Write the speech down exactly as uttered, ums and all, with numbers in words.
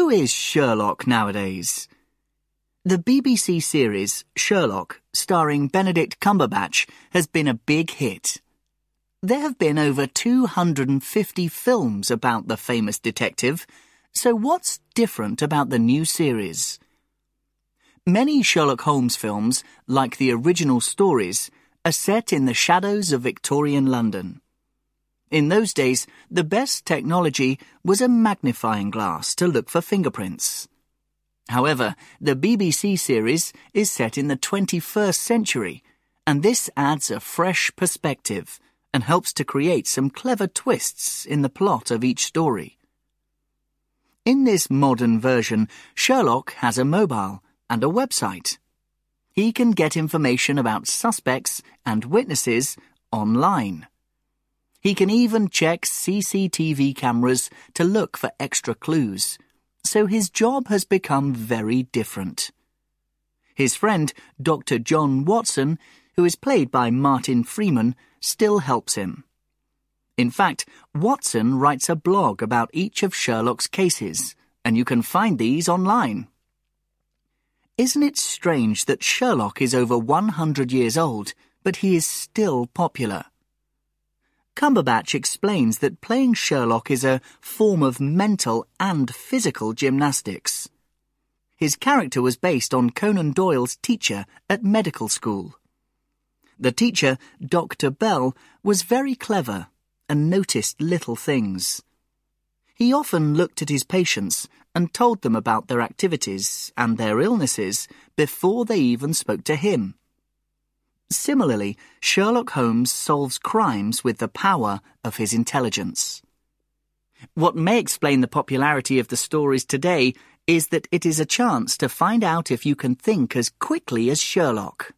Who is Sherlock nowadays? The B B C series Sherlock, starring Benedict Cumberbatch, has been a big hit. There have been over two hundred fifty films about the famous detective, so what's different about the new series? Many Sherlock Holmes films, like the original stories, are set in the shadows of Victorian London. In those days, the best technology was a magnifying glass to look for fingerprints. However, the B B C series is set in the twenty-first century, and this adds a fresh perspective and helps to create some clever twists in the plot of each story. In this modern version, Sherlock has a mobile and a website. He can get information about suspects and witnesses online. He can even check C C T V cameras to look for extra clues, so his job has become very different. His friend, Doctor John Watson, who is played by Martin Freeman, still helps him. In fact, Watson writes a blog about each of Sherlock's cases, and you can find these online. Isn't it strange that Sherlock is over one hundred years old, but he is still popular? Cumberbatch explains that playing Sherlock is a form of mental and physical gymnastics. His character was based on Conan Doyle's teacher at medical school. The teacher, Doctor Bell, was very clever and noticed little things. He often looked at his patients and told them about their activities and their illnesses before they even spoke to him. Similarly, Sherlock Holmes solves crimes with the power of his intelligence. What may explain the popularity of the stories today is that it is a chance to find out if you can think as quickly as Sherlock.